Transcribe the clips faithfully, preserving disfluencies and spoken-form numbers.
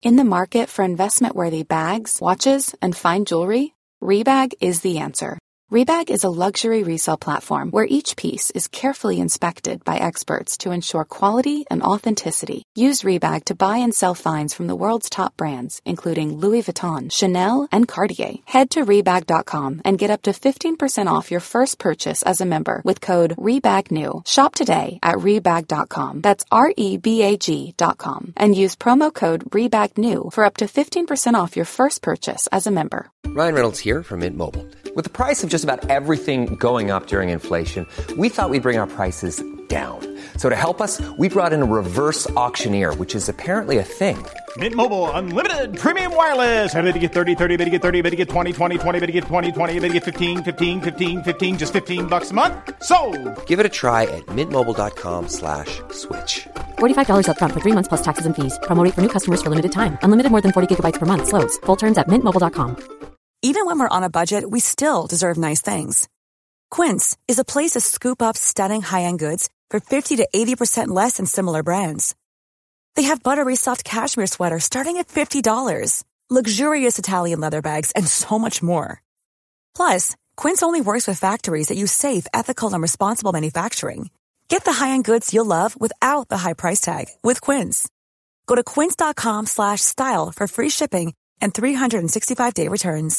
In the market for investment-worthy bags, watches, and fine jewelry, Rebag is the answer. Rebag is a luxury resale platform where each piece is carefully inspected by experts to ensure quality and authenticity. Use Rebag to buy and sell finds from the world's top brands, including Louis Vuitton, Chanel, and Cartier. Head to Rebag dot com and get up to fifteen percent off your first purchase as a member with code REBAGNEW. Shop today at Rebag dot com. That's R E B A G dot com. And use promo code REBAGNEW for up to fifteen percent off your first purchase as a member. Ryan Reynolds here from Mint Mobile. With the price of just about everything going up during inflation, we thought we'd bring our prices down. So to help us, we brought in a reverse auctioneer, which is apparently a thing. Mint Mobile Unlimited Premium Wireless. How to get thirty, thirty, how to get thirty, how to get twenty, twenty, twenty, how to get twenty, twenty, how to get fifteen, fifteen, fifteen, fifteen, just fifteen bucks a month? Sold! Give it a try at mintmobile.com slash switch. forty-five dollars up front for three months plus taxes and fees. Promo rate for new customers for limited time. Unlimited more than forty gigabytes per month. Slows full terms at mint mobile dot com. Even when we're on a budget, we still deserve nice things. Quince is a place to scoop up stunning high-end goods for fifty to eighty percent less than similar brands. They have buttery soft cashmere sweaters starting at fifty dollars, luxurious Italian leather bags, and so much more. Plus, Quince only works with factories that use safe, ethical, and responsible manufacturing. Get the high-end goods you'll love without the high price tag with Quince. Go to quince dot com slash style for free shipping and three sixty-five day returns.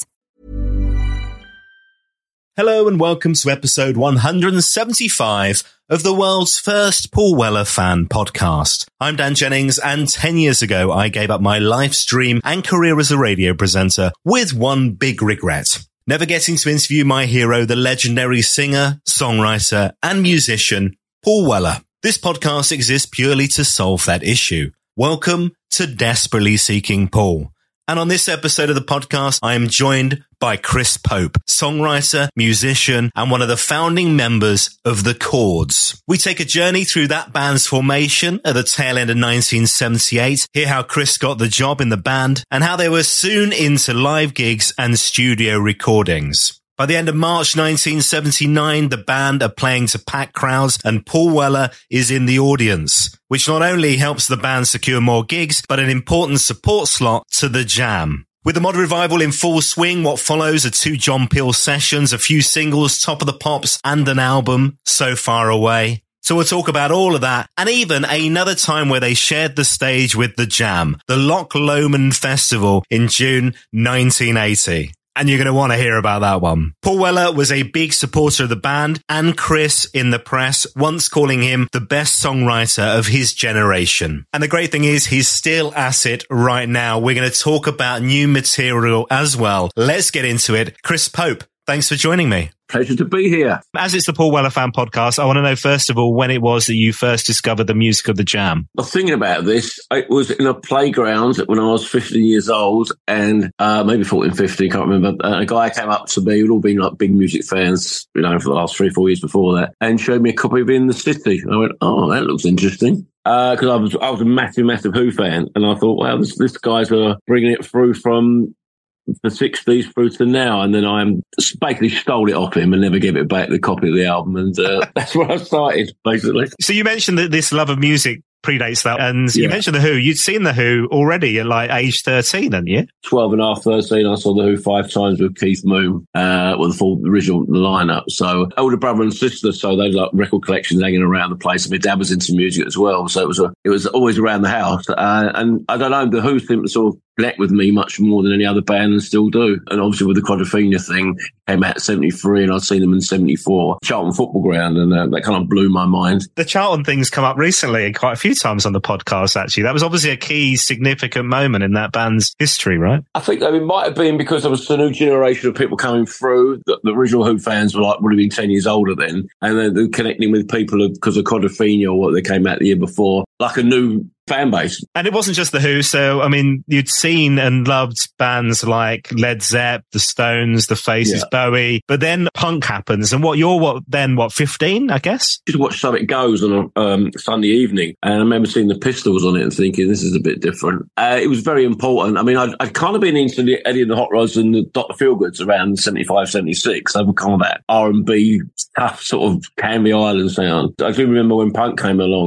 Hello and welcome to episode one hundred seventy-five of the world's first Paul Weller fan podcast. I'm Dan Jennings, and ten years ago I gave up my life dream and career as a radio presenter with one big regret: never getting to interview my hero, the legendary singer, songwriter and musician Paul Weller. This podcast exists purely to solve that issue. Welcome to Desperately Seeking Paul. And on this episode of the podcast, I am joined by Chris Pope, songwriter, musician, and one of the founding members of The Chords. We take a journey through that band's formation at the tail end of nineteen seventy-eight, hear how Chris got the job in the band, and how they were soon into live gigs and studio recordings. By the end of March nineteen seventy-nine, the band are playing to packed crowds and Paul Weller is in the audience, which not only helps the band secure more gigs, but an important support slot to the Jam. With the mod revival in full swing, what follows are two John Peel sessions, a few singles, Top of the Pops, and an album, So Far Away. So we'll talk about all of that, and even another time where they shared the stage with the Jam, the Loch Lomond Festival in June nineteen eighty. And you're going to want to hear about that one. Paul Weller was a big supporter of the band and Chris in the press, once calling him the best songwriter of his generation. And the great thing is he's still at it right now. We're going to talk about new material as well. Let's get into it. Chris Pope, thanks for joining me. Pleasure to be here. As it's the Paul Weller fan podcast, I want to know, first of all, when it was that you first discovered the music of the Jam. I was thinking about this. It was in a playground when I was fifteen years old, and uh, maybe fourteen, fifteen, can't remember. Uh, a guy came up to me, we'd all been like big music fans, you know, for the last three or four years before that, and showed me a copy of In the City. And I went, oh, that looks interesting. Because uh, I was I was a massive, massive Who fan, and I thought, wow, this, this guy's uh, bringing it through from the sixties through to now, and then I basically stole it off him and never gave it back, the copy of the album, and uh, that's where I started, basically. So you mentioned that this love of music predates that, and yeah. You mentioned The Who. You'd seen The Who already at like age thirteen, hadn't you? twelve and a half, thirteen, I saw The Who five times with Keith Moon, uh, with the full original lineup. So older brother and sister, so they had like record collections hanging around the place. And my dad was into music as well, so it was a, it was always around the house. Uh, and I don't know, The Who seemed to sort of connect with me much more than any other band, and still do. And obviously with the Quadrophenia thing, came out in seventy-three, and I'd seen them in seventy-four, Charlton Football Ground, and uh, that kind of blew my mind. The Charlton thing's come up recently, and quite a few times on the podcast, actually. That was obviously a key, significant moment in that band's history, right? I think that it might have been because there was a new generation of people coming through. The, the original Who fans were like, would have been ten years older then, and then they're connecting with people because of Quadrophenia or what they came out the year before, like a new fan base. And it wasn't just The Who. So, I mean, you'd seen and loved bands like Led Zepp, The Stones, The Faces, yeah. Bowie, but then punk happens. And what, you're what then, what, fifteen, I guess? Just watch So It Goes on a um, Sunday evening. And I remember seeing the Pistols on it and thinking, this is a bit different. Uh, it was very important. I mean, I'd, I'd kind of been into the Eddie and the Hot Rods and the Doctor Feelgoods around seventy-five, seventy-six. They were kind of that R and B, tough sort of Canvey Island sound. I do remember when punk came along,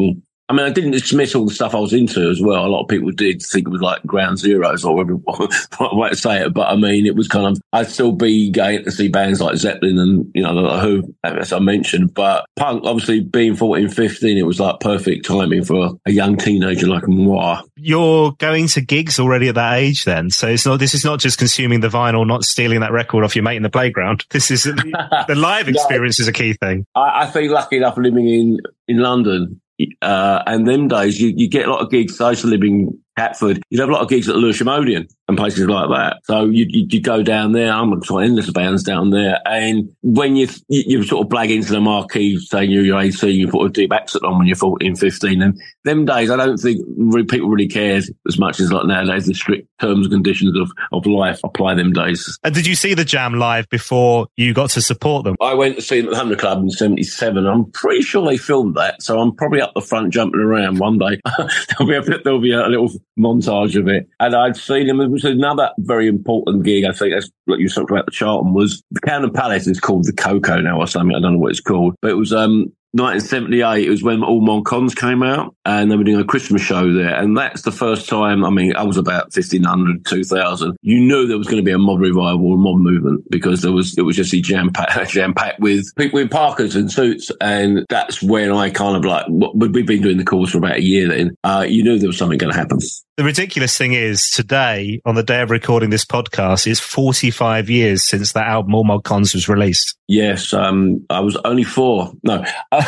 I mean, I didn't dismiss all the stuff I was into as well. A lot of people did think it was like Ground Zeroes or whatever way to say it. But I mean, it was kind of, I'd still be going to see bands like Zeppelin and, you know, the Who, as I mentioned. But punk, obviously being fourteen, fifteen, it was like perfect timing for a young teenager like moi. You're going to gigs already at that age then. So it's not, this is not just consuming the vinyl, not stealing that record off your mate in the playground. This is the, the live experience no, is a key thing. I, I feel lucky enough living in, in London. Uh, and them days, you, you get a lot of gigs. I used to live in Catford. You'd have a lot of gigs at Lewisham Odeon and places like that. So you you, you go down there. I'm trying endless bands down there. And when you, you you sort of blag into the marquee saying you're your eighteen, you put a deep accent on when you're fourteen, fifteen. And them days, I don't think really, people really cared as much as like nowadays. The strict terms and conditions of, of life apply them days. And did you see the Jam live before you got to support them? I went to see them at the Hundred Club in seventy-seven. I'm pretty sure they filmed that. So I'm probably up the front jumping around one day. there'll be a, there'll be a little montage of it. And I'd seen them. It was another very important gig. I think that's what you talked about, the Charlton, was the Camden Palace is called the Coco now or something. I don't know what it's called. But it was um nineteen seventy-eight, it was when All Mon Cons came out and they were doing a Christmas show there. And that's the first time, I mean, I was about fifteen hundred, two thousand. You knew there was going to be a mob revival, a mob movement, because there was, it was just jam-packed, jam-packed with people in parkas and suits. And that's when I kind of like, we've been doing the course for about a year then. Uh, you knew there was something going to happen. The ridiculous thing is, today, on the day of recording this podcast, is forty-five years since that album, All Mon Cons, was released. Yes, um, I was only four. No.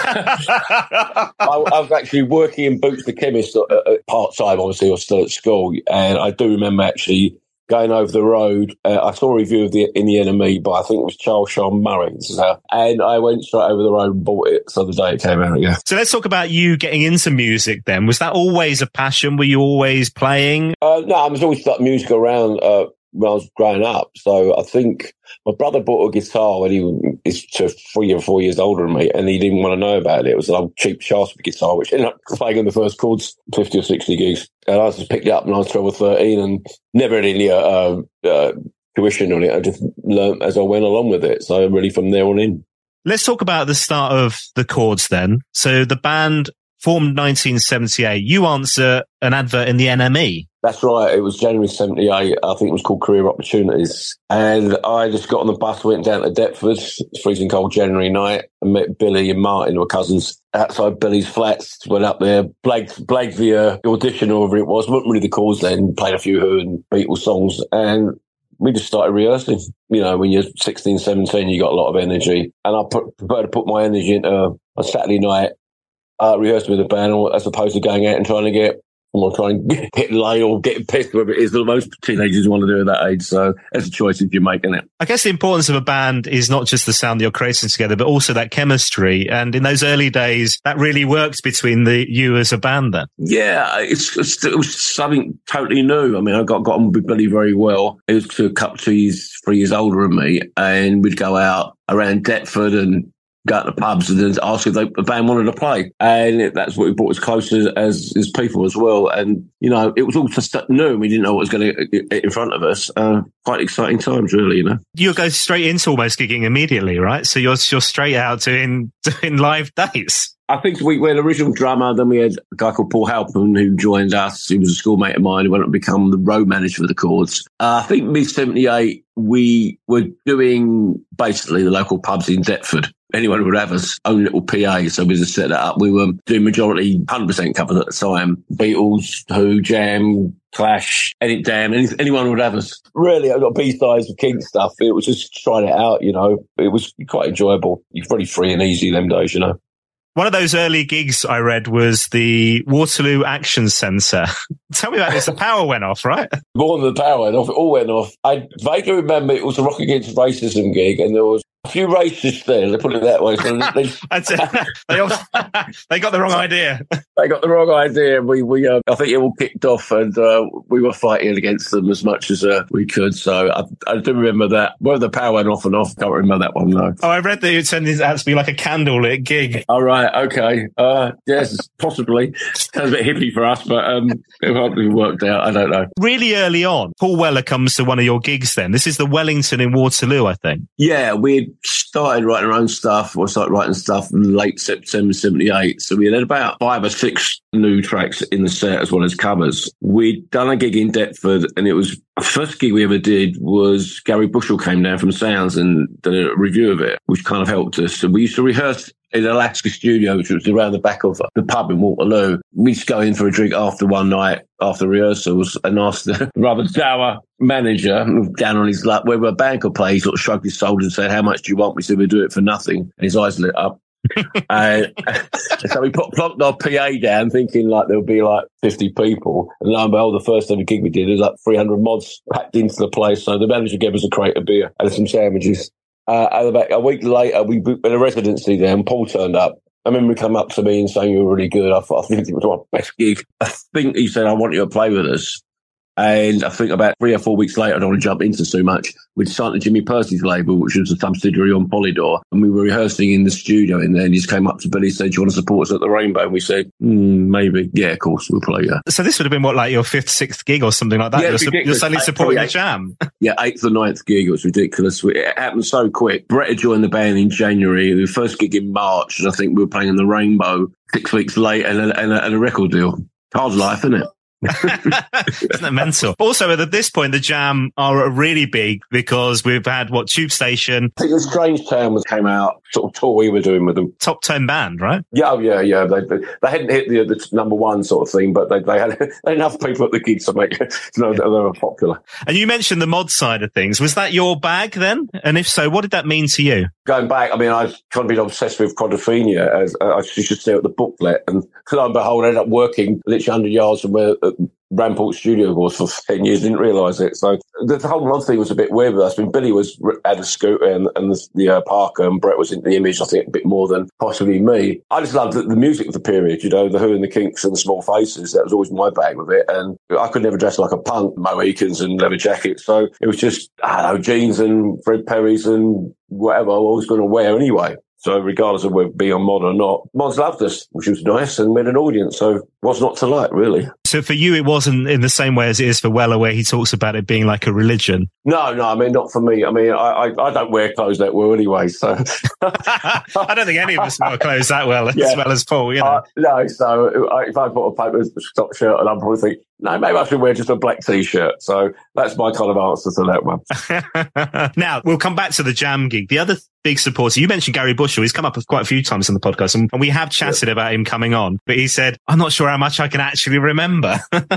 I, I was actually working in Boots the Chemist uh, uh, part-time, obviously, I was still at school. And I do remember actually going over the road. Uh, I saw a review of the In the Enemy by, I think it was Charles Sean Murray. This is how, and I went straight over the road and bought it. So the day it came out, yeah. So let's talk about you getting into music then. Was that always a passion? Were you always playing? Uh, no, I was always like music around uh, when I was growing up. So I think my brother bought a guitar when he was three or four years older than me, and he didn't want to know about it. It was an old cheap Shaftesbury guitar, which ended up playing on the first chords, fifty or sixty gigs. And I just picked it up when I was twelve or thirteen and never had any uh, uh, tuition on it. I just learned as I went along with it. So really from there on in. Let's talk about the start of the Chords then. So the band formed nineteen seventy-eight. You answer an advert in the N M E. That's right. It was January seventy-eight. I think it was called Career Opportunities. And I just got on the bus, went down to Deptford, freezing cold January night, and met Billy and Martin, who were cousins, outside Billy's flats. Went up there, blagged, blagged the uh, audition or whatever it was. Wasn't really the cause then. Played a few Who and Beatles songs. And we just started rehearsing. You know, when you're sixteen, seventeen, you got a lot of energy. And I put, prefer to put my energy into a Saturday night, uh, rehearsing with a band, as opposed to going out and trying to get I'm not trying to get laid or get pissed, whatever it is that most teenagers want to do at that age. So it's a choice if you're making it. I guess the importance of a band is not just the sound that you're creating together, but also that chemistry. And in those early days, that really worked between the you as a band then. Yeah, it's, it's it was something totally new. I mean, I got, got on with Billy very well. He was two, a couple, two years, three years older than me. And we'd go out around Deptford and go to the pubs and then ask if they, the band wanted to play. And that's what we brought as close as, as, as people as well. And, you know, it was all just new and we didn't know what was going to get in front of us. Uh, quite exciting times, really, you know. You'll go straight into almost gigging immediately, right? So you're, you're straight out doing, doing live dates. I think we, we had an original drummer, then we had a guy called Paul Halpin who joined us. He was a schoolmate of mine who went on to become the road manager for the Chords. Uh, I think mid seventy-eight, we were doing basically the local pubs in Deptford. Anyone would have us own little P A, so we just set that up. We were doing majority one hundred percent covers at the time. Beatles, Who, Jam, Clash, Edit Damn, any, anyone would have us. Really, I got B-sides of King stuff. It was just trying it out, you know. It was quite enjoyable. You're pretty free and easy them days, you know. One of those early gigs I read was the Waterloo Action Centre. Tell me about this. The power went off, right? More than the power went off. It all went off. I vaguely remember it was a Rock Against Racism gig and there was a few racists there, they put it that way. So they, That's it. They, all, they got the wrong idea. They got the wrong idea. We, we, uh, I think it all kicked off and uh, we were fighting against them as much as uh, we could. So I, I do remember that. Whether the power went off and off, can't remember that one, though. Oh, I read that it turned out to be like a candlelit gig. All right, okay. Uh, yes, possibly. Sounds a bit hippie for us, but um, it probably worked out. I don't know. Really early on, Paul Weller comes to one of your gigs then. This is the Wellington in Waterloo, I think. Yeah, we we started writing our own stuff, or started writing stuff in late September seventy-eight. So we had about five or six new tracks in the set as well as covers. We'd done a gig in Deptford, and it was the first gig we ever did was Gary Bushell came down from Sounds and did a review of it, which kind of helped us. So we used to rehearse in Alaska Studio, which was around the back of the pub in Waterloo. We used to go in for a drink after one night, after rehearsals, and asked the rather dour manager, down on his luck, whether a band could play. He sort of shrugged his shoulders and said, "How much do you want?" We said, "We'll do it for nothing." And his eyes lit up. uh, so we put, plonked our P A down thinking like there would be like fifty people, and lo and behold, the first ever gig we did was like three hundred mods packed into the place. So the manager gave us a crate of beer and some sandwiches. Uh, and about a week later, we booked a residency there, and Paul turned up. I remember he come up to me and saying, "You were really good." I thought, I think it was my best gig. I think he said, "I want you to play with us." And I think about three or four weeks later, I don't want to jump into too much, we'd signed to Jimmy Percy's label, which was a subsidiary on Polydor. And we were rehearsing in the studio in there, and he just came up to Billy and said, "Do you want to support us at the Rainbow?" And we said, mm, maybe. Yeah, of course, we'll play, yeah. So this would have been what, like your fifth, sixth gig or something like that? Yeah, you're, su- you're suddenly supporting the Jam. Yeah, eighth or ninth gig. It was ridiculous. It happened so quick. Brett had joined the band in January. The first gig in March, and I think we were playing in the Rainbow six weeks later, and a, and a, and a record deal. Hard life, isn't it? Isn't that mental? Also, at this point, the Jam are really big because we've had what, Tube Station. I think the Strange Town was came out, sort of tour we were doing with them. Top ten band, right? Yeah, oh, yeah, yeah. They, they they hadn't hit the, the number one sort of thing, but they they had, they had enough people at the gigs to make to know that they were popular. And you mentioned the mod side of things. Was that your bag then? And if so, what did that mean to you? Going back, I mean, I've kind of been obsessed with Quadrophenia. As uh, I used to stare at the booklet, and lo and behold, I ended up working literally one hundred yards from where uh, Rampart Studio was for ten years. Didn't realise it. So the, the whole mod thing was a bit weird with us. I mean, Billy was had a scooter, and, and the, the uh, Parker, and Brett was into the Image. I think a bit more than possibly me. I just loved the, the music of the period. You know, the Who and the Kinks and the Small Faces. That was always my bag with it, and I could never dress like a punk, Mohicans and leather jackets. So it was just I don't know, jeans and Fred Perry's and whatever I was going to wear anyway. So regardless of whether being on mod or not, mods loved us, which was nice, and we had an audience. So what's not to like, really? So for you, it wasn't in the same way as it is for Weller, where he talks about it being like a religion. No, no, I mean, not for me. I mean, I, I, I don't wear clothes that well anyway, so. I don't think any of us wear clothes that well, as yeah. well as Paul, you know. Uh, no, so if I put a paper top shirt on, I'll probably think, no, maybe I should wear just a black T-shirt. So that's my kind of answer to that one. Now, we'll come back to the Jam gig. The other big supporter, you mentioned Gary Bushell. He's come up quite a few times on the podcast, and, and we have chatted yeah. about him coming on. But he said, I'm not sure how much I can actually remember.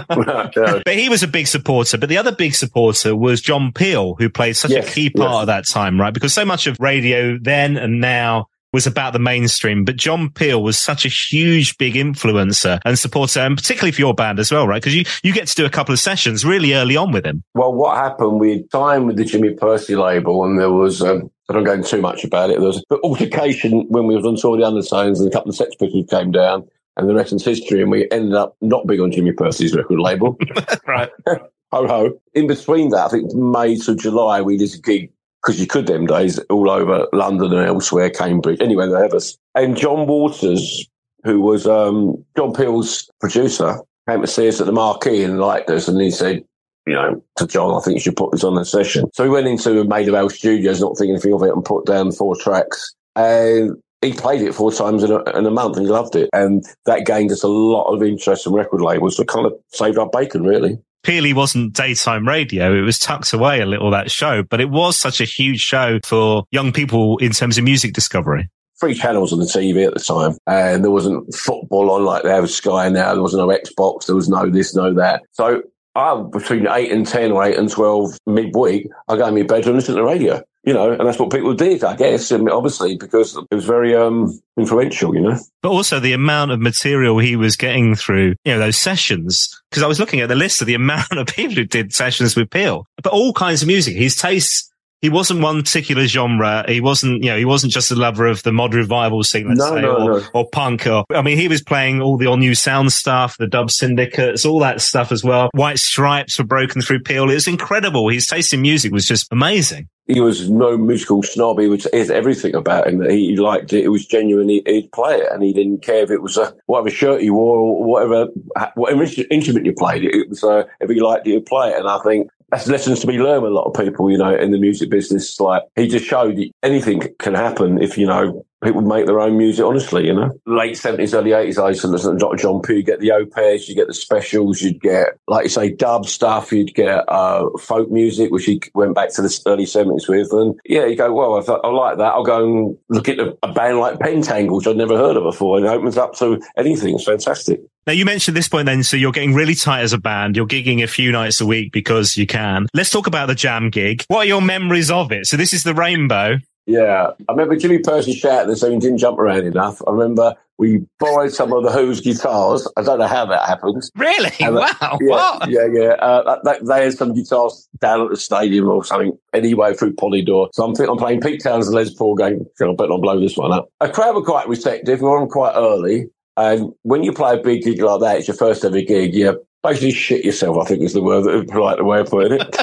yeah. But he was a big supporter. But the other big supporter was John Peel, who played such yes, a key part yes. of that time, right? Because so much of radio then and now was about the mainstream, but John Peel was such a huge, big influencer and supporter, and particularly for your band as well, right? Because you, you get to do a couple of sessions really early on with him. Well, what happened, we signed with the Jimmy Percy label, and there was, um, I don't go into too much about it, there was an altercation when we was on tour with the Undertones, and a couple of Sex Pistols came down, and the rest is history, and we ended up not being on Jimmy Percy's record label. Right. Ho ho. In between that, I think May to July, we did a gig, because you could them days, all over London and elsewhere, Cambridge, anywhere they have us. And John Waters, who was um, John Peel's producer, came to see us at the Marquee and liked us, and he said, you know, to John, I think you should put this on the session. So we went into Maid of Vale Studios, not thinking anything of it, and put down four tracks. And he played it four times in a, in a month, and he loved it. And that gained us a lot of interest from record labels, so it kind of saved our bacon, really. Peely wasn't daytime radio. It was tucked away a little, that show, but it was such a huge show for young people in terms of music discovery. Three channels on the T V at the time, and there wasn't football on like they have Sky now. There wasn't no Xbox. There was no this, no that. So I, between eight and ten or eight and twelve midweek, I go in my bedroom and listen to the radio. You know, and that's what people did, I guess, and obviously, because it was very um, influential, you know. But also the amount of material he was getting through, you know, those sessions, because I was looking at the list of the amount of people who did sessions with Peel, but all kinds of music. His tastes, he wasn't one particular genre. He wasn't, you know, he wasn't just a lover of the mod revival scene, let's no, say, no, or, no. or punk. Or, I mean, he was playing all the all new sound stuff, the Dub Syndicates, all that stuff as well. White Stripes were broken through Peel. It was incredible. His taste in music was just amazing. He was no musical snob. He was everything about him. He liked it. It was genuine. He, he'd play it, and he didn't care if it was a, whatever shirt you wore or whatever whatever instrument you played. It was uh, if he liked it, he'd play it. And I think that's lessons to be learned with a lot of people, you know, in the music business. Like, he just showed that anything can happen if, you know, people make their own music, honestly, you know. Late seventies, early eighties, I used to listen to John Pugh. You get the Opez, you get the specials, you'd get, like you say, dub stuff, you'd get uh, folk music, which he went back to the early seventies with. And yeah, you go, well, I, I like that. I'll go and look at a, a band like Pentangle, which I'd never heard of before, and it opens up to anything. It's fantastic. Now, you mentioned this point then, so you're getting really tight as a band. You're gigging a few nights a week because you can. Let's talk about the Jam gig. What are your memories of it? So this is the Rainbow. Yeah, I remember Jimmy Percy shouting and saying he didn't jump around enough. I remember we borrowed some of the Who's guitars. I don't know how that happened. Really? And, wow. Uh, yeah, what? Yeah, yeah. Uh, they, they had some guitars down at the stadium or something, anyway, through Polydor. So I'm thinking I'm playing Pete Townsend Les Paul going, I bet I'll blow this one up. A crowd were quite receptive. We were on quite early. And when you play a big gig like that, it's your first ever gig, you basically shit yourself, I think is the word, the polite way of putting it.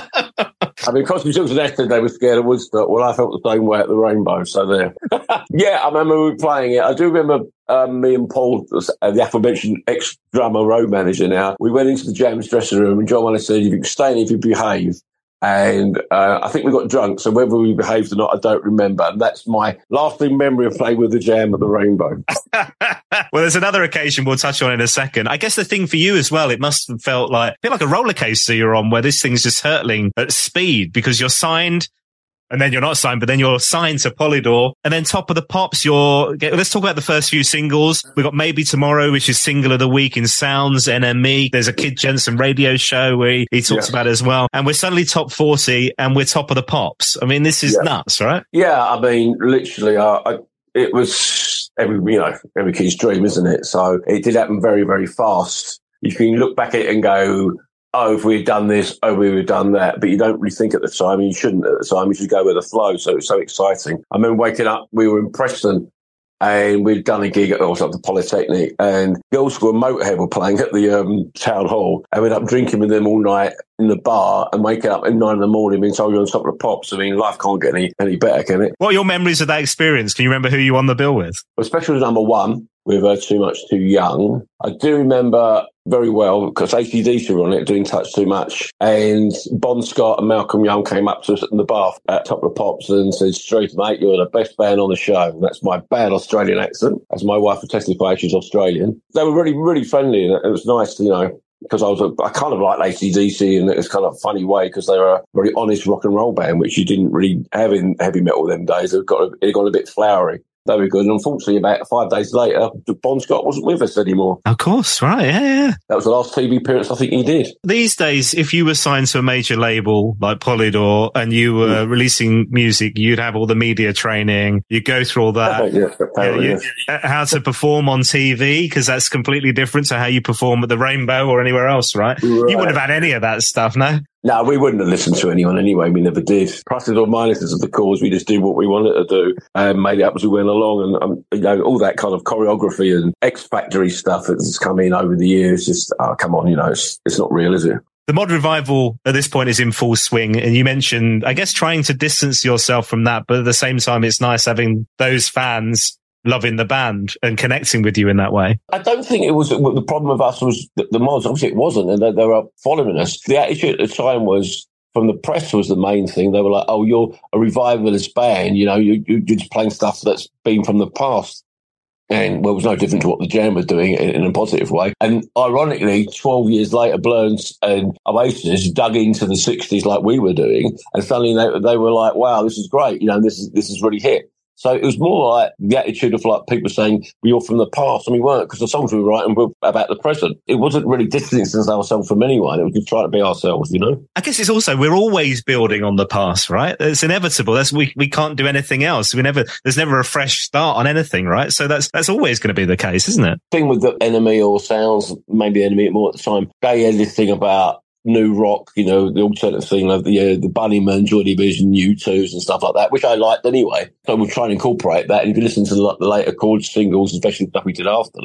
I mean, because we took to Leicester, they were scared of Woodstock. Well, I felt the same way at the Rainbow, so there. Yeah, I remember we were playing it. I do remember um, me and Paul, uh, the aforementioned ex-drummer, road manager now, we went into the Jam's dressing room and John Wanna said, if you can stay in, if you behave. And uh, I think we got drunk, so whether we behaved or not, I don't remember. And that's my lasting memory of playing with the Jam at the Rainbow. Well, there's another occasion we'll touch on in a second. I guess the thing for you as well, it must have felt like, feel like a roller coaster you're on where this thing's just hurtling at speed because you're signed and then you're not signed, but then you're signed to Polydor. And then Top of the Pops, you're, let's talk about the first few singles. We've got Maybe Tomorrow, which is single of the week in Sounds, N M E. There's a Kid Jensen radio show where he, he talks yeah. about it as well. And we're suddenly top forty and we're Top of the Pops. I mean, this is yeah. nuts, right? Yeah, I mean, literally, uh, I, it was every, you know, every kid's dream, isn't it? So it did happen very, very fast. You can look back at it and go, oh, if we had done this, oh, we would have done that. But you don't really think at the time. You shouldn't at the time. You should go with the flow. So it's so exciting. I remember waking up, we were in Preston and we'd done a gig at also at the Polytechnic and Girls School and Motorhead were playing at the um, town hall. I ended up drinking with them all night in the bar and waking up at nine in the morning being told you're on Top of the Pops. I mean, life can't get any, any better, can it? What are your memories of that experience? Can you remember who you were on the bill with? Well, especially with number one, with uh, Too Much Too Young. I do remember very well because A C D C were on it doing Touch Too Much, and Bon Scott and Malcolm Young came up to us in the bar at Top of the Pops and said, "Street, mate, you're the best band on the show." And that's my bad Australian accent, as my wife would testify, she's Australian. They were really, really friendly, and it was nice, you know, because I was a, I kind of liked A C D C in this kind of funny way because they were a very honest rock and roll band, which you didn't really have in heavy metal them days. It got a, it got a bit flowery. They were good. And unfortunately, about five days later, Bon Scott wasn't with us anymore. Of course, right. Yeah, yeah. That was the last T V appearance I think he did. These days, if you were signed to a major label like Polydor and you were mm. releasing music, you'd have all the media training. You'd go through all that. yeah, apparently, you, yeah. How to perform on T V, because that's completely different to how you perform at the Rainbow or anywhere else, right? right? You wouldn't have had any of that stuff, no? No, we wouldn't have listened to anyone anyway. We never did. Pluses or minuses of the cause, we just did what we wanted to do and made it up as we went along. And um, you know, all that kind of choreography and X Factory stuff that's come in over the years. Just oh, come on, you know, it's it's not real, is it? The mod revival at this point is in full swing, and you mentioned, I guess, trying to distance yourself from that, but at the same time, it's nice having those fans loving the band and connecting with you in that way. I don't think it was the problem with us was the, the mods. Obviously, it wasn't, and they, they were following us. The attitude at the time was from the press was the main thing. They were like, "Oh, you're a revivalist band. You know, you, you're just playing stuff that's been from the past." And well, it was no different to what the Jam were doing in, in a positive way. And ironically, twelve years later, Blurns and Oasis dug into the sixties like we were doing, and suddenly they, they were like, "Wow, this is great. You know, this is this is really hit." So it was more like the attitude of like people saying, we are from the past, and we weren't, because the songs we were writing were about the present. It wasn't really distancing ourselves from anyone. It was just trying to be ourselves, you know? I guess it's also, we're always building on the past, right? It's inevitable. That's, we, we can't do anything else. We never, there's never a fresh start on anything, right? So that's, that's always going to be the case, isn't it? The thing with the N M E or Sounds, maybe N M E more at the time, they had this thing about new rock, you know, the alternative thing of the uh, the Bunnymen, Joy Division, U twos and stuff like that, which I liked anyway. So we're trying to incorporate that. And if you listen to the, the later chord singles, especially the stuff we did after that,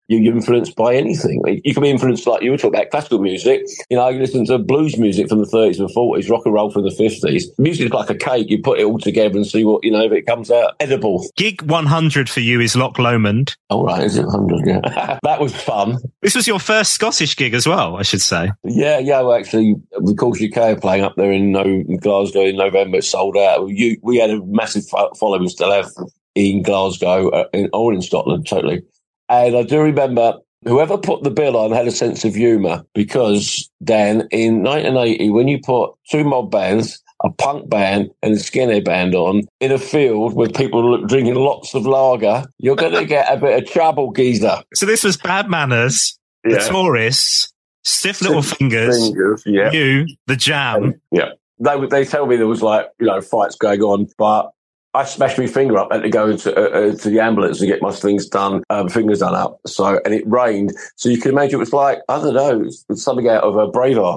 you're influenced by anything. You can be influenced, like you were talking about classical music. You know, you listen to blues music from the thirties and forties, rock and roll from the fifties. Music is like a cake. You put it all together and see what, you know, if it comes out edible. Gig one hundred for you is Loch Lomond. All right, is it one hundred? Yeah. That was fun. This was your first Scottish gig as well, I should say. Yeah, yeah. Well, actually, of course, U K are playing up there in, in Glasgow in November. It sold out. You, we had a massive following, still have, in Glasgow uh, in, or in Scotland, totally. And I do remember whoever put the bill on had a sense of humour because, Dan, in nineteen eighty, when you put two mob bands, a punk band and a skinhead band on in a field with people drinking lots of lager, you're going to get a bit of trouble, geezer. So this was Bad Manners, yeah. The Tourists, Stiff Little Stiff Fingers, fingers yeah. you, The Jam. And, yeah. They, they tell me there was, like, you know, fights going on, but I smashed my finger up. I had to go into uh, uh, to the ambulance and get my things done, um, fingers done up. So, and it rained. So you can imagine it was like, I don't know, it's something out of a Braveheart.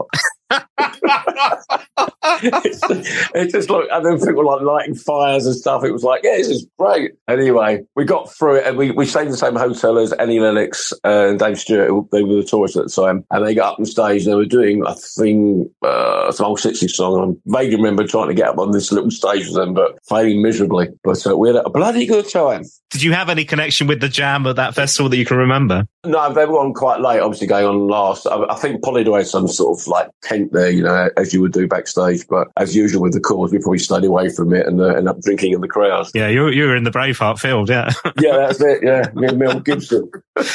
it's, it just looked, and then people like lighting fires and stuff. It was like, yeah, this is great. Anyway, we got through it, and we, we stayed in the same hotel as Annie Lennox and Dave Stewart. They were the Tourists at the time, and they got up on stage and they were doing a thing, uh, some old sixties song. I vaguely remember trying to get up on this little stage with them, but failing miserably. But uh, we had a bloody good time. Did you have any connection with the Jam at that festival that you can remember? No, they were on quite late, obviously going on last. I, I think Polydor had some sort of like tent there, you know, as you would do backstage. But as usual with the cause, we probably stayed away from it and uh, ended up drinking in the crowd. Yeah, you you were in the Braveheart field, yeah. Yeah, that's it, yeah. Me and Mel Gibson.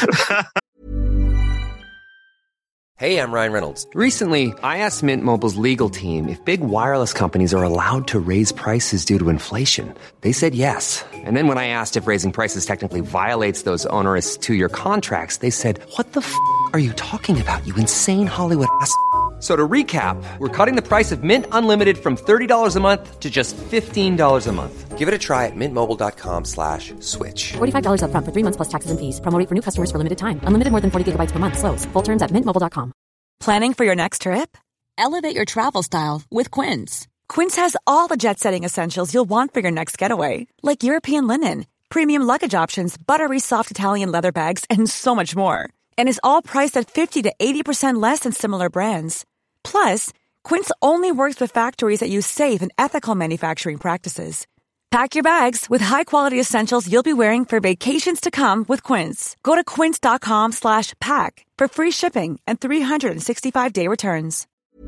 Hey, I'm Ryan Reynolds. Recently, I asked Mint Mobile's legal team if big wireless companies are allowed to raise prices due to inflation. They said yes. And then when I asked if raising prices technically violates those onerous two-year contracts, they said, what the f*** are you talking about, you insane Hollywood ass f- So to recap, we're cutting the price of Mint Unlimited from thirty dollars a month to just fifteen dollars a month. Give it a try at mintmobile.com slash switch. forty-five dollars up front for three months plus taxes and fees. Promo rate for new customers for limited time. Unlimited more than forty gigabytes per month. Slows full terms at mint mobile dot com. Planning for your next trip? Elevate your travel style with Quince. Quince has all the jet-setting essentials you'll want for your next getaway, like European linen, premium luggage options, buttery soft Italian leather bags, and so much more. And is all priced at fifty to eighty percent less than similar brands. Plus, Quince only works with factories that use safe and ethical manufacturing practices. Pack your bags with high-quality essentials you'll be wearing for vacations to come with Quince. Go to quince.com slash pack for free shipping and three sixty-five day returns.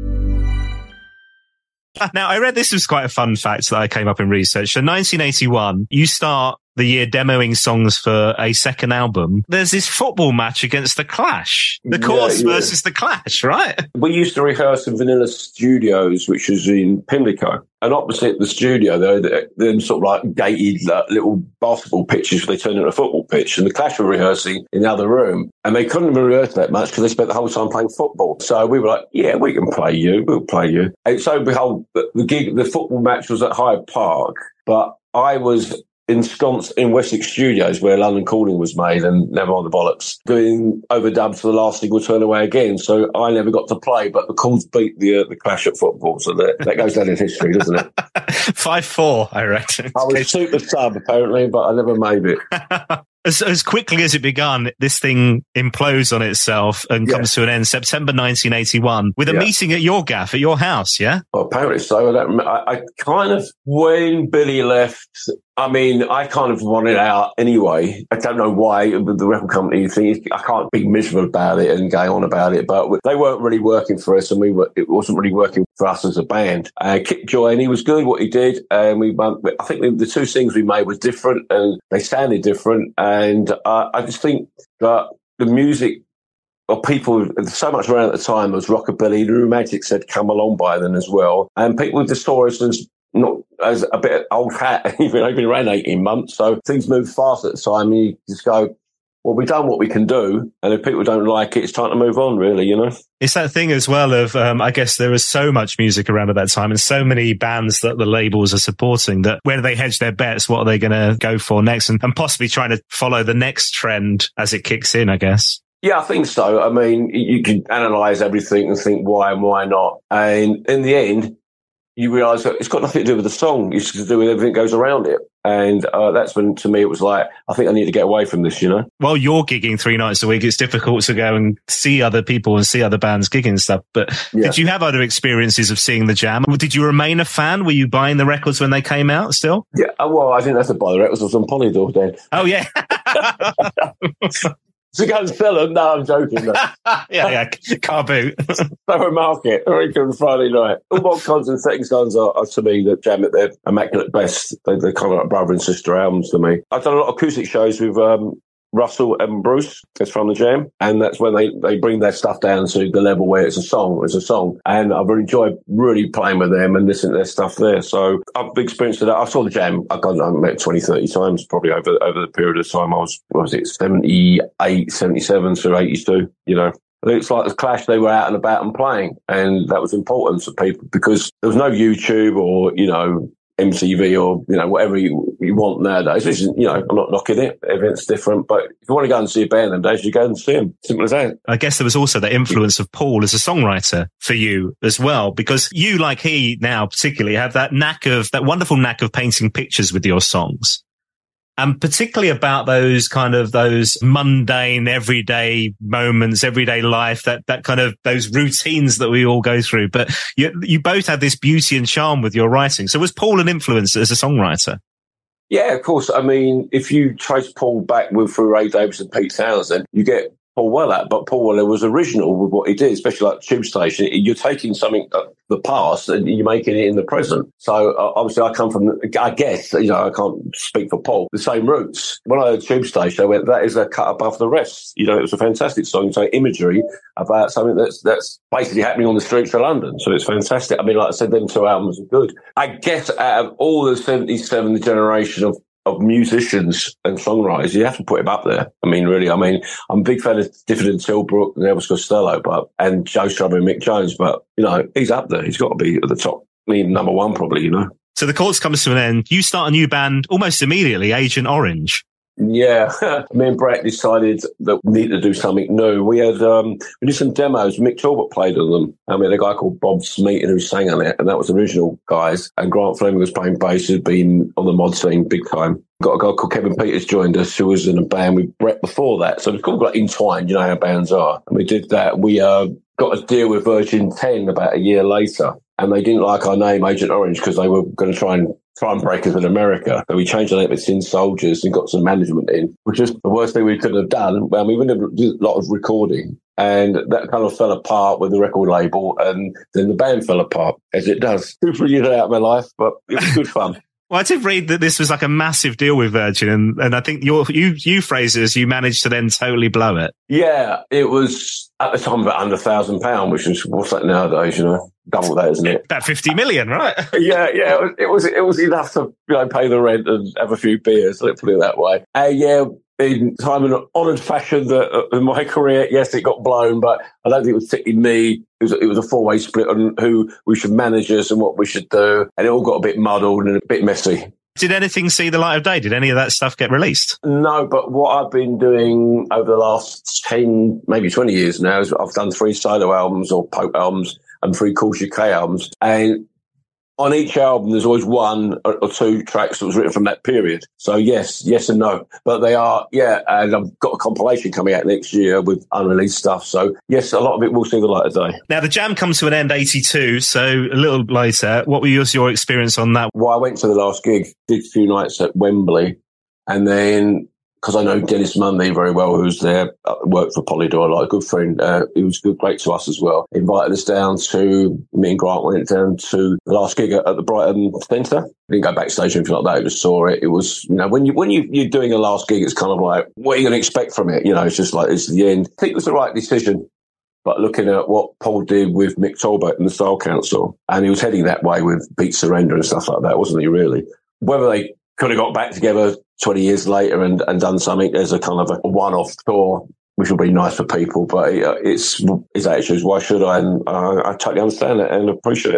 Now, I read this was quite a fun fact that I came up in research. So nineteen eighty-one, you start the year demoing songs for a second album. There's this football match against The Clash. The Course yeah, yeah. versus The Clash, right? We used to rehearse in Vanilla Studios, which is in Pimlico. And opposite the studio, they're, they're sort of like gated uh, little basketball pitches they turned into a football pitch. And The Clash were rehearsing in the other room. And they couldn't rehearse that much because they spent the whole time playing football. So we were like, yeah, we can play you. We'll play you. And so, behold, the, the gig, the football match was at Hyde Park. But I was ensconced in Wessex Studios where London Calling was made and Never Mind the Bollocks, doing overdubs for the last thing will Turn Away Again. So I never got to play, but the Calls beat the uh, the Clash at football. So that, that goes down in history, doesn't it? five four, I reckon. I was super sub, apparently, but I never made it. As, as quickly as it began, this thing implodes on itself and yeah. comes to an end September nineteen eighty-one with a yeah. meeting at your gaff, at your house, yeah? Well, apparently so. I, don't, I, I kind of, when Billy left, I mean, I kind of wanted out anyway. I don't know why the record company thing. I can't be miserable about it and go on about it, but they weren't really working for us, and we were. It wasn't really working for us as a band. Uh, Kip Joy, he was good what he did, and we. I think the, the two things we made was different, and they sounded different. And uh, I just think that the music of people, so much around at the time was rockabilly. The Romantics had come along by then as well, and people just saw us as not as a bit old hat, even though been around eighteen months. So things move fast at the time. And you just go, well, we've done what we can do. And if people don't like it, it's time to move on, really, you know? It's that thing as well of, um, I guess there was so much music around at that time and so many bands that the labels are supporting that where do they hedge their bets? What are they going to go for next? And, and possibly trying to follow the next trend as it kicks in, I guess. Yeah, I think so. I mean, you can analyse everything and think why and why not. And in the end, you realise that it's got nothing to do with the song. It's to do with everything that goes around it. And uh, that's when, to me, it was like, I think I need to get away from this, you know? Well, you're gigging three nights a week. It's difficult to go and see other people and see other bands gigging and stuff. But yeah. Did you have other experiences of seeing the Jam? Did you remain a fan? Were you buying the records when they came out still? Yeah, well, I didn't have to buy the records. I was on Polydor then. Oh, yeah. To go and sell them? No, I'm joking. No. yeah, yeah, car boot. Soho Market, Rican Friday night. All Bob Cons and Setting Suns are, are, to me, the Jam at their immaculate best. They, they're kind of like brother and sister albums to me. I've done a lot of acoustic shows with um, Russell and Bruce. That's from the Jam. And that's when they, they bring their stuff down to the level where it's a song. It's a song. And I've really enjoyed really playing with them and listening to their stuff there. So I've experienced that. I saw the Jam, I've gone, I've met twenty, thirty times probably over, over the period of time. I was, what was it, seventy-eight, seventy-seven to eighty-two, you know. It's like the Clash, they were out and about and playing. And that was important to people because there was no YouTube or, you know, M T V or, you know, whatever you, you want nowadays. This is, you know, I'm not knocking it. Everything's different. But if you want to go and see a band them days, you go and see them. Simple as that. I guess there was also the influence of Paul as a songwriter for you as well, because you, like he now particularly, have that knack of, that wonderful knack of painting pictures with your songs. And particularly about those kind of those mundane, everyday moments, everyday life, that, that kind of those routines that we all go through. But you, you both had this beauty and charm with your writing. So was Paul an influence as a songwriter? Yeah, of course. I mean, if you trace Paul back with through Ray Davies and Pete Townsend, you get Paul Weller, but Paul Weller was original with what he did, especially like Tube Station. You're taking something of the past and you're making it in the present. So uh, obviously I come from, I guess, you know, I can't speak for Paul, the same roots. When I heard Tube Station, I went, that is a cut above the rest. You know, it was a fantastic song. So imagery about something that's, that's basically happening on the streets of London. So it's fantastic. I mean, like I said, them two albums are good. I guess out of all the seventy-seven, the generation of of musicians and songwriters, you have to put him up there. I mean, really, I mean, I'm a big fan of Difford Tilbrook and Elvis Costello, but, and Joe Strummer and Mick Jones, but, you know, he's up there. He's got to be at the top. I mean, number one, probably, you know. So the course comes to an end. You start a new band almost immediately, Agent Orange. Yeah, me and Brett decided that we need to do something new. We had um, we did some demos. Mick Talbot played on them. And we had a guy called Bob Smeaton who sang on it, and that was the original guys. And Grant Fleming was playing bass, who'd been on the mod scene big time. Got a guy called Kevin Peters joined us, who was in a band with Brett before that. So it's called like entwined, you know how bands are. And we did that. We uh, got a deal with Virgin ten about a year later, and they didn't like our name, Agent Orange, because they were going to try and try and break us in America. So we changed the name to Tin Soldiers and got some management in, which is the worst thing we could have done. Well, we wouldn't have did a lot of recording. And that kind of fell apart with the record label, and then the band fell apart, as it does. Super years out of my life, but it was good fun. Well, I did read that this was like a massive deal with Virgin, and, and I think your, you, you phrases, you managed to then totally blow it. Yeah, it was at the time about under a thousand pounds, which is, what's that nowadays, you know? Double that, isn't it? About fifty million, right? yeah, yeah, it was, it was, it was enough to, you know, pay the rent and have a few beers, let's put it that way. Uh, yeah, in time and honoured fashion that uh, in my career, yes, it got blown, but I don't think it was particularly me. It was, it was a four-way split on who we should manage us and what we should do, and it all got a bit muddled and a bit messy. Did anything see the light of day? Did any of that stuff get released? No, but what I've been doing over the last ten, maybe twenty years now is I've done three solo albums or Pope albums and three Cool K albums. And on each album, there's always one or two tracks that was written from that period. So yes, yes and no. But they are, yeah, and I've got a compilation coming out next year with unreleased stuff. So yes, a lot of it will see the light of day. Now, the Jam comes to an end eighty-two, so a little later. What was your experience on that? Well, I went to the last gig, did a few nights at Wembley, and then, because I know Dennis Mundy very well, who's there, uh, worked for Polydor, like a good friend. Uh, he was good, great to us as well. He invited us down to, me and Grant went down to the last gig at, at the Brighton Centre. Didn't go backstage or anything like that. We just saw it. It was, you know, when you, when you, you're doing a last gig, it's kind of like, what are you going to expect from it? You know, it's just like, it's the end. I think it was the right decision. But looking at what Paul did with Mick Talbot and the Style Council, and he was heading that way with Beat Surrender and stuff like that, wasn't he, really? Whether they could have got back together twenty years later and, and done something as a kind of a one-off tour, which would be nice for people. But it, it's his attitude. Why should I? And uh, I totally understand it and appreciate it.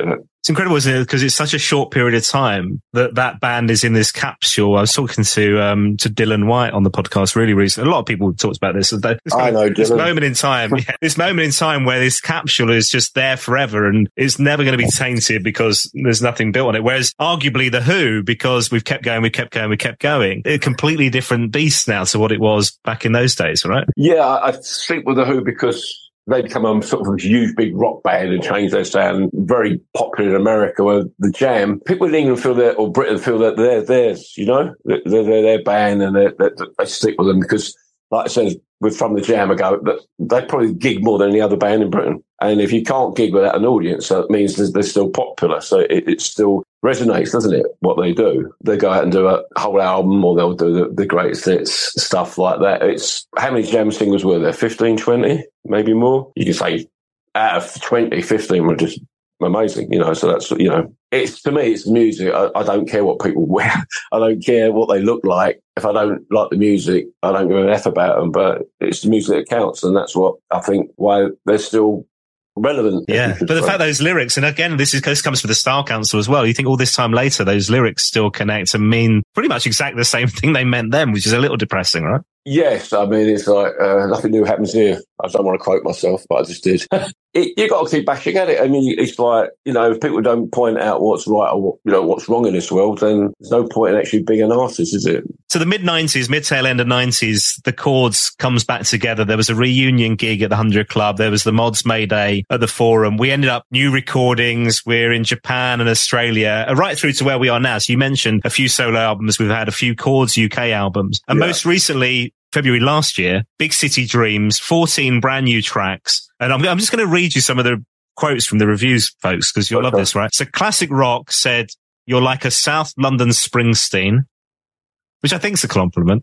It's incredible, isn't it? Because it's such a short period of time that that band is in this capsule. I was talking to um to Dylan White on the podcast really recently. A lot of people talked about this. This, I know, this Dylan. moment in time, yeah, this moment in time where this capsule is just there forever and it's never going to be tainted because there's nothing built on it. Whereas arguably the Who, because we've kept going, we kept going, we kept going, a completely different beast now to what it was back in those days, right? Yeah, I, I sleep with the Who because they become a sort of a huge big rock band and change their sound, very popular in America. Where the Jam, people in England feel that, or Britain feel that they're theirs, you know, they're, they're their band and they're, they're, they stick with them because, like I said, with From the Jam ago, that they probably gig more than any other band in Britain. And if you can't gig without an audience, that means they're still popular. So it, it still resonates, doesn't it, what they do? They go out and do a whole album or they'll do the, the greatest hits, stuff like that. It's how many Jam singles were there? fifteen, twenty, maybe more? You can say out of twenty, fifteen were just amazing, you know, so that's, you know, it's, to me, it's music. I, I don't care what people wear. I don't care what they look like. If I don't like the music, I don't give an F about them, but it's the music that counts. And that's what I think why they're still relevant. Yeah. But the fact those lyrics, and again, this is, this comes from the Style Council as well. You think all this time later, those lyrics still connect and mean pretty much exactly the same thing they meant then, which is a little depressing, right? Yes, I mean, it's like, uh, nothing new happens here. I don't want to quote myself, but I just did. it, you got to keep bashing at it. I mean, it's like, you know, if people don't point out what's right or, you know, what's wrong in this world, then there's no point in actually being an artist, is it? So the mid-nineties, mid-tail end of nineties, the Chords comes back together. There was a reunion gig at the one hundred Club. There was the Mods Mayday at the Forum. We ended up new recordings. We're in Japan and Australia, right through to where we are now. So you mentioned a few solo albums. We've had a few Chords U K albums. And yeah. most recently, February last year, Big City Dreams, fourteen brand new tracks. And I'm, I'm just going to read you some of the quotes from the reviews, folks, because you'll okay. love this, right? So Classic Rock said, "You're like a South London Springsteen," which I think is a compliment.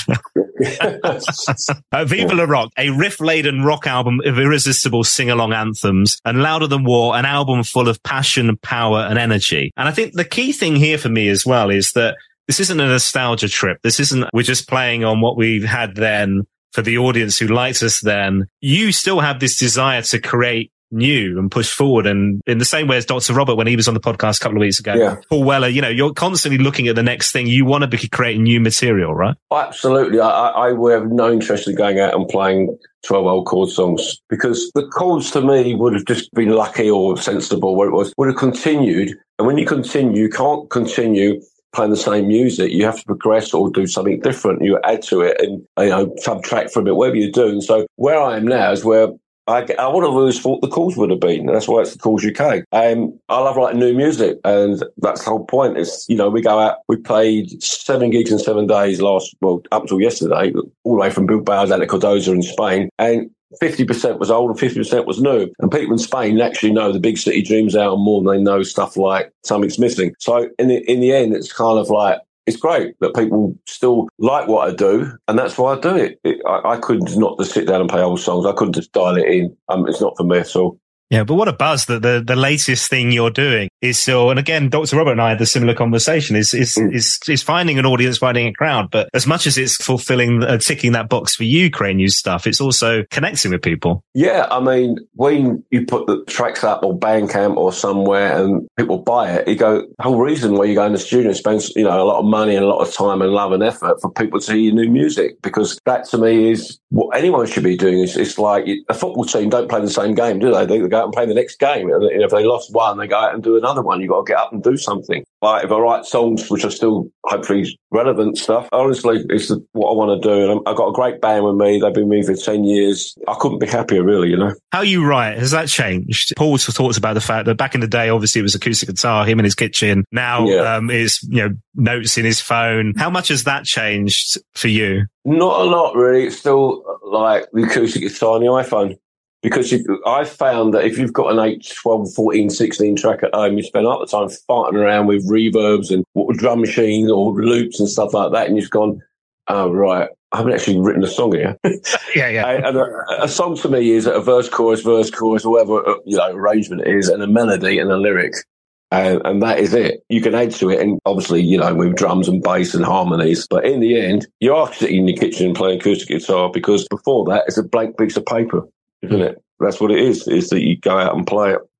uh, Viva La Rock, a riff-laden rock album of irresistible sing-along anthems, and Louder Than War, an album full of passion, power, and energy. And I think the key thing here for me as well is that this isn't a nostalgia trip. This isn't, we're just playing on what we had then for the audience who liked us then. You still have this desire to create new and push forward. And in the same way as Doctor Robert, when he was on the podcast a couple of weeks ago, yeah. Paul Weller, you know, you're constantly looking at the next thing. You want to be creating new material, right? Absolutely. I, I would have no interest in going out and playing twelve old chord songs because the chords to me would have just been lucky or sensible where it was, would have continued. And when you continue, you can't continue playing the same music. You have to progress or do something different. You add to it and, you know, subtract from it, whatever you're doing. So where I am now is where I, I would have always thought the Chords would have been. And that's why it's the Chords U K. Um, I love writing new music, and that's the whole point. Is, you know, we go out, we played seven gigs in seven days last, well, up until yesterday, all the way from Bilbao down to Cordoza in Spain. And fifty percent was old and fifty percent was new. And people in Spain actually know the Big City Dreams album more than they know stuff like Something's Missing. So in the, in the end, it's kind of like, it's great that people still like what I do, and that's why I do it. it I, I couldn't not just sit down and play old songs. I couldn't just dial it in. Um, it's not for me at all. Yeah, but what a buzz that the, the latest thing you're doing is so, and again, Doctor Robert and I had a similar conversation, is, is, mm. is, is finding an audience, finding a crowd. But as much as it's fulfilling, uh, ticking that box for you, creating new stuff, it's also connecting with people. Yeah. I mean, when you put the tracks up or Bandcamp or somewhere and people buy it, you go, the whole reason why you go in the studio and spend, you know, a lot of money and a lot of time and love and effort for people to hear your new music, because that to me is what anyone should be doing. It's, it's like a football team don't play the same game, do they? They go out and play the next game. And if they lost one, they go out and do another one. You've got to get up and do something. Like if I write songs which are still hopefully relevant stuff, honestly, it's what I want to do. And I've got a great band with me. They've been with me for ten years. I couldn't be happier, really, you know. How you write, has that changed? Paul talks about the fact that back in the day, obviously it was acoustic guitar, him in his kitchen. Now yeah. um, it's, you know, notes in his phone. How much has that changed for you? Not a lot, really. It's still like the acoustic guitar on the iPhone. Because if, I've found that if you've got an eight, twelve, fourteen, sixteen track at home, you spend a lot of time farting around with reverbs and drum machines or loops and stuff like that. And you've gone, oh, right, I haven't actually written a song here. yeah, yeah. And a, a song to me is a verse, chorus, verse, chorus, whatever, you know, arrangement it is, and a melody and a lyric. And, and that is it. You can add to it, and obviously, you know, with drums and bass and harmonies. But in the end, you are sitting in your kitchen playing acoustic guitar, because before that, it's a blank piece of paper, isn't it? That's what it is, is that you go out and play it.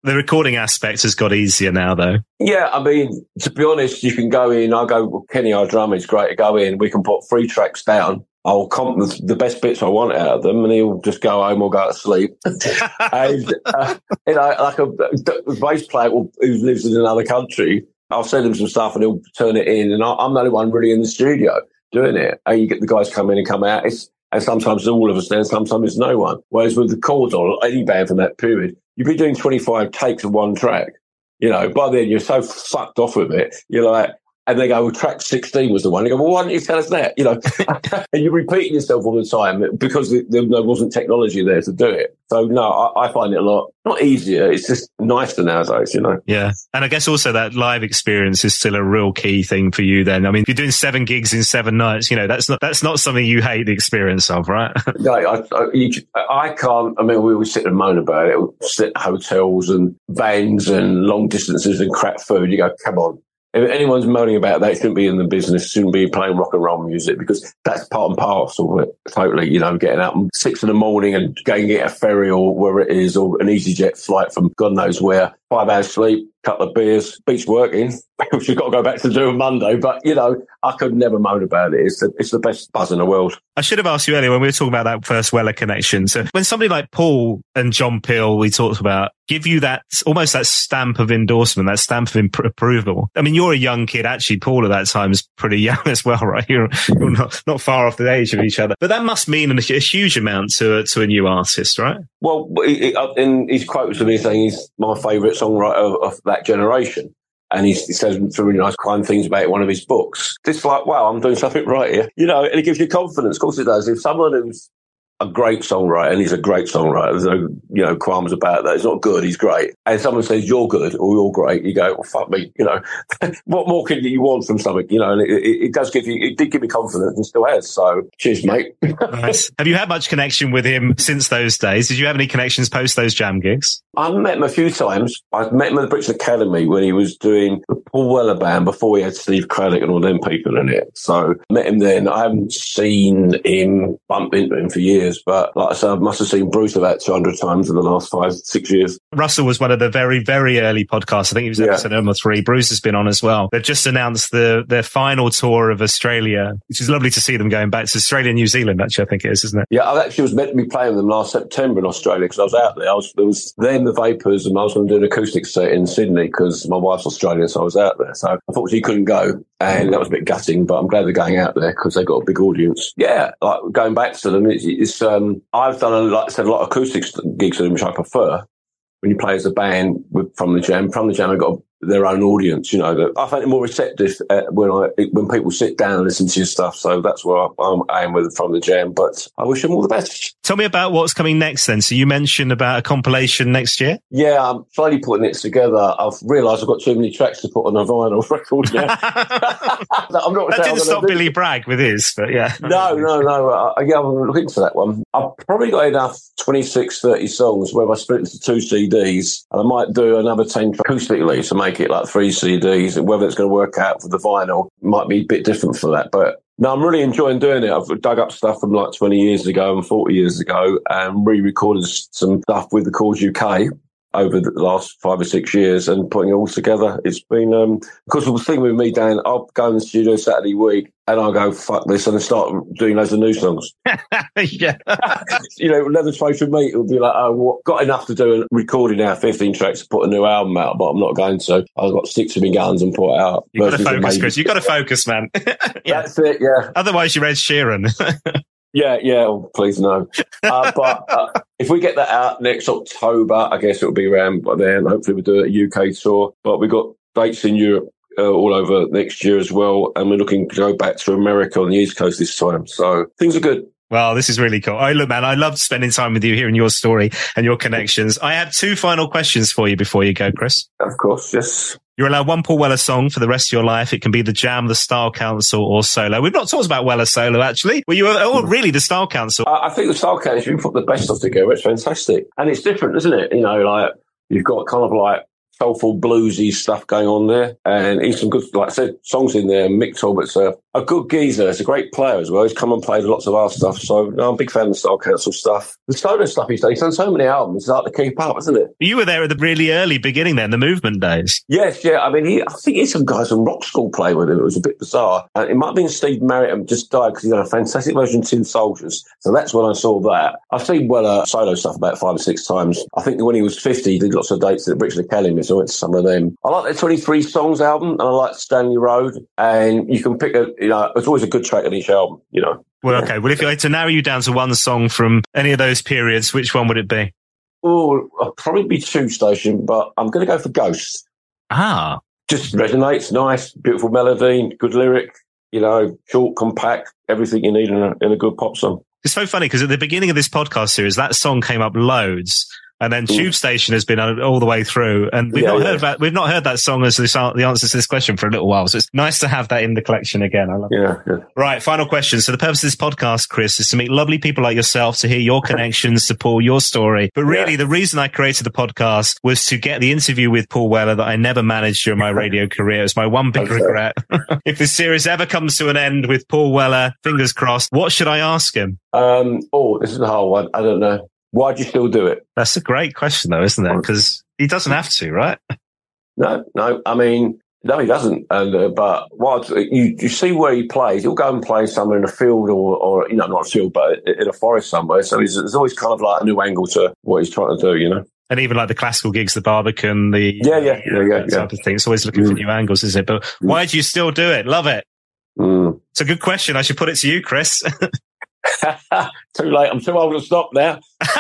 The recording aspect has got easier now, though. Yeah, I mean, to be honest, you can go in. I go, well, Kenny, our drummer, is great to go in. We can put three tracks down. I'll comp the, the best bits I want out of them, and he'll just go home or go to sleep. and, uh, you know, like a, a bass player who lives in another country, I'll send him some stuff and he'll turn it in. And I, I'm the only one really in the studio doing it. And you get the guys come in and come out. It's, and sometimes all of us there, sometimes it's no one. Whereas with the chords or any band from that period, you'd be doing twenty-five takes of one track. You know, by then you're so fucked off with it. You're like, and they go, well, track sixteen was the one. You go, well, why didn't you tell us that? You know, and you're repeating yourself all the time because there wasn't technology there to do it. So, no, I, I find it a lot, not easier. It's just nicer nowadays, you know. Yeah. And I guess also that live experience is still a real key thing for you then. I mean, if you're doing seven gigs in seven nights, you know, that's not, that's not something you hate the experience of, right? No, I, I, you, I can't. I mean, we would sit and moan about it. We sit at hotels and vans and long distances and crap food. You go, come on. If anyone's moaning about that, shouldn't be in the business, shouldn't be playing rock and roll music, because that's part and parcel of it. Totally, you know, getting up at six in the morning and going to get a ferry or wherever it is, or an EasyJet flight from God knows where, five hours sleep, couple of beers, beach working, which you've got to go back to do on Monday. But, you know, I could never moan about it. It's the, it's the best buzz in the world. I should have asked you earlier when we were talking about that first Weller connection. So when somebody like Paul and John Peel, we talked about, give you that, almost that stamp of endorsement, that stamp of imp- approval. I mean, you're a young kid. Actually, Paul at that time is pretty young as well, right? You're, you're not, not far off the age of each other. But that must mean a, a huge amount to, to a new artist, right? Well, in his quote was to me saying he's my favourite songwriter of, of that generation. And he, he says some really nice, kind things about it in one of his books. It's like, wow, I'm doing something right here. You know, and it gives you confidence. Of course it does. If someone who's a great songwriter, and he's a great songwriter, there's no, you know, qualms about that. He's not good, he's great. And someone says, you're good or you're great, you go, well, fuck me, you know. What more can you want from something, you know? And it, it, it does give you, it did give me confidence and still has. So cheers, mate. Nice. Have you had much connection with him since those days? Did you have any connections post those jam gigs? I've met him a few times. I met him at the British Academy when he was doing the Paul Weller band before he had Steve Craddock and all them people in it. So I met him then. I haven't seen him, bump into him for years, but like I said, I must have seen Bruce about two hundred times in the last five, six years. Russell was one of the very, very early podcasts. I think he was episode yeah. number three. Bruce has been on as well. They've just announced the their final tour of Australia, which is lovely to see them going back to Australia and New Zealand, actually, I think it is, isn't it? Yeah, I actually was meant to be playing them last September in Australia because I was out there. I was, there was then the Vapors, and I was going to do an acoustic set in Sydney because my wife's Australian, so I was out there. So unfortunately, couldn't go, and that was a bit gutting, but I'm glad they're going out there because they've got a big audience. Yeah, like going back to them, it's, it's um, I've done, a, like I said, a lot of acoustic gigs with them, which I prefer. When you play as a band with, from the Jam, from the Jam, they've got their own audience, you know. I find it more receptive uh, when I when people sit down and listen to your stuff. So that's where I, I am with From the Jam. But I wish them all the best. Tell me about what's coming next then. So you mentioned about a compilation next year? Yeah, I'm slowly putting it together. I've realised I've got too many tracks to put on a vinyl record now. I'm not that didn't stop Billy Bragg with his, but yeah. No, no, no. Uh, yeah, I'm looking into that one. I've probably got enough twenty-six, thirty songs where I split into two C Ds, and I might do another ten acoustically to make it like three C Ds, and whether it's going to work out for the vinyl might be a bit different for that. But no, I'm really enjoying doing it. I've dug up stuff from like twenty years ago and forty years ago and re-recorded some stuff with the Chords U K over the last five or six years and putting it all together. It's been, um, because the thing with me, Dan, I'll go in the studio Saturday week and I'll go, fuck this, and I start doing loads of new songs. Yeah. You know, never try for me. It'll be like, oh, what? Got enough to do and recording now fifteen tracks to put a new album out, but I'm not going to. I've got six of my guns and put it out. You've got to focus, Chris. You've got to focus, man. Yeah. That's it, yeah. Otherwise, you're Ed Sheeran. Yeah, yeah, oh, please no. Uh, but uh, if we get that out next October, I guess it'll be around by then. Hopefully we'll do a U K tour. But we've got dates in Europe uh, all over next year as well. And we're looking to go back to America on the East Coast this time. So things are good. Well, this is really cool. Oh, look, man, I loved spending time with you, hearing your story and your connections. I have two final questions for you before you go, Chris. Of course, yes. You're allowed one Paul Weller song for the rest of your life. It can be the Jam, the Style Council, or solo. We've not talked about Weller solo, actually. Were you, oh, really, the Style Council? I think the Style Council, you put the best stuff together, it's fantastic. And it's different, isn't it? You know, like, you've got kind of like soulful, bluesy stuff going on there. And he's some good, like I said, songs in there. Mick Talbot's a, a good geezer. He's a great player as well. He's come and played lots of our stuff. So no, I'm a big fan of the Style Council stuff. The solo stuff he's done, he's done so many albums. It's hard to keep up, isn't it? You were there at the really early beginning then, the movement days. Yes, yeah. I mean, he, I think he's some guys from Rock School playing with him. It was a bit bizarre. And it might have been Steve Merritt just died because he done a fantastic version of Tin Soldiers. So that's when I saw that. I've seen Weller solo stuff about five or six times. I think when he was fifty, he did lots of dates at Brixton Academy, so I went to some of them. I like the twenty-three Songs album, and I like Stanley Road. And you can pick a, you know, it's always a good track on each album, you know. Well, okay. Well, if you had to narrow you down to one song from any of those periods, which one would it be? Oh, I'll probably be Tube Station, but I'm going to go for Ghost. Ah. Just resonates, nice, beautiful melody, good lyric, you know, short, compact, everything you need in a, in a good pop song. It's so funny because at the beginning of this podcast series, that song came up loads. And then Tube mm. Station has been all the way through, and we've yeah, not yeah. heard that. We've not heard that song as this, the answer to this question for a little while. So it's nice to have that in the collection again. I love yeah, it. Yeah. Right. Final question. So the purpose of this podcast, Chris, is to meet lovely people like yourself, to hear your connections, to Paul, your story. But really, yeah. the reason I created the podcast was to get the interview with Paul Weller that I never managed during my radio career. It's my one big okay. regret. If this series ever comes to an end with Paul Weller, fingers crossed, what should I ask him? Um, oh, this is a hard one. I don't know. Why'd you still do it? That's a great question, though, isn't it? Because he doesn't have to, right? No, no. I mean, no, he doesn't. And uh, but what you you see where he plays, he'll go and play somewhere in a field or, or you know, not a field, but in a forest somewhere. So he's, there's always kind of like a new angle to what he's trying to do, you know. And even like the classical gigs, the Barbican, the yeah, yeah, yeah, yeah, that yeah. type of thing. It's always looking mm. for new angles, is it? But mm. why do you still do it? Love it. Mm. It's a good question. I should put it to you, Chris. Too late. I'm too old to stop now.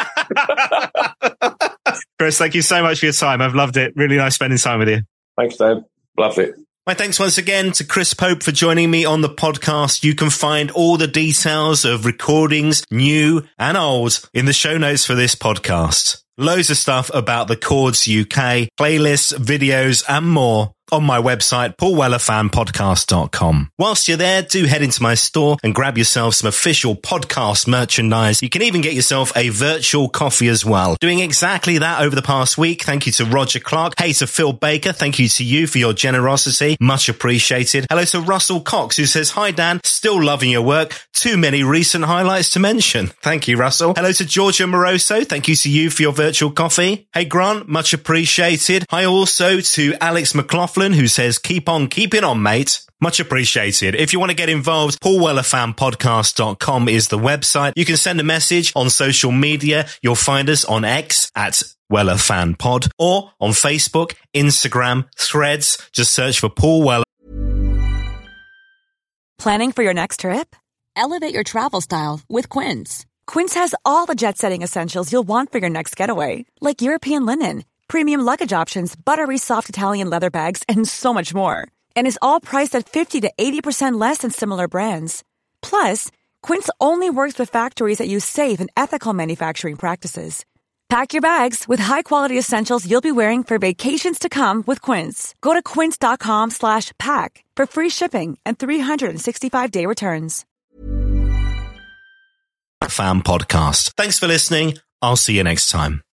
Chris, thank you so much for your time. I've loved it. Really nice spending time with you. Thanks, Dave. Loved it. My thanks once again to Chris Pope for joining me on the podcast. You can find all the details of recordings, new and old, in the show notes for this podcast. Loads of stuff about the Chords U K, playlists, videos, and more on my website, paul weller fan podcast dot com. Whilst you're there, do head into my store and grab yourself some official podcast merchandise. You can even get yourself a virtual coffee as well. Doing exactly that over the past week. Thank you to Roger Clark. Hey to Phil Baker. Thank you to you for your generosity. Much appreciated. Hello to Russell Cox, who says, hi Dan, still loving your work. Too many recent highlights to mention. Thank you, Russell. Hello to Georgia Moroso. Thank you to you for your virtual coffee. Hey Grant, much appreciated. Hi also to Alex McLaughlin, who says, keep on keeping on, mate. Much appreciated. If you want to get involved, paul weller fan podcast dot com is the website. You can send a message on social media. You'll find us on X at WellerFanPod or on Facebook, Instagram, Threads. Just search for Paul Weller. Planning for your next trip? Elevate your travel style with Quince. Quince has all the jet-setting essentials you'll want for your next getaway, like European linen, premium luggage options, buttery soft Italian leather bags, and so much more. And is all priced at fifty to eighty percent less than similar brands. Plus, Quince only works with factories that use safe and ethical manufacturing practices. Pack your bags with high-quality essentials you'll be wearing for vacations to come with Quince. Go to quince dot com slash pack for free shipping and three sixty-five day returns. Fan Podcast. Thanks for listening. I'll see you next time.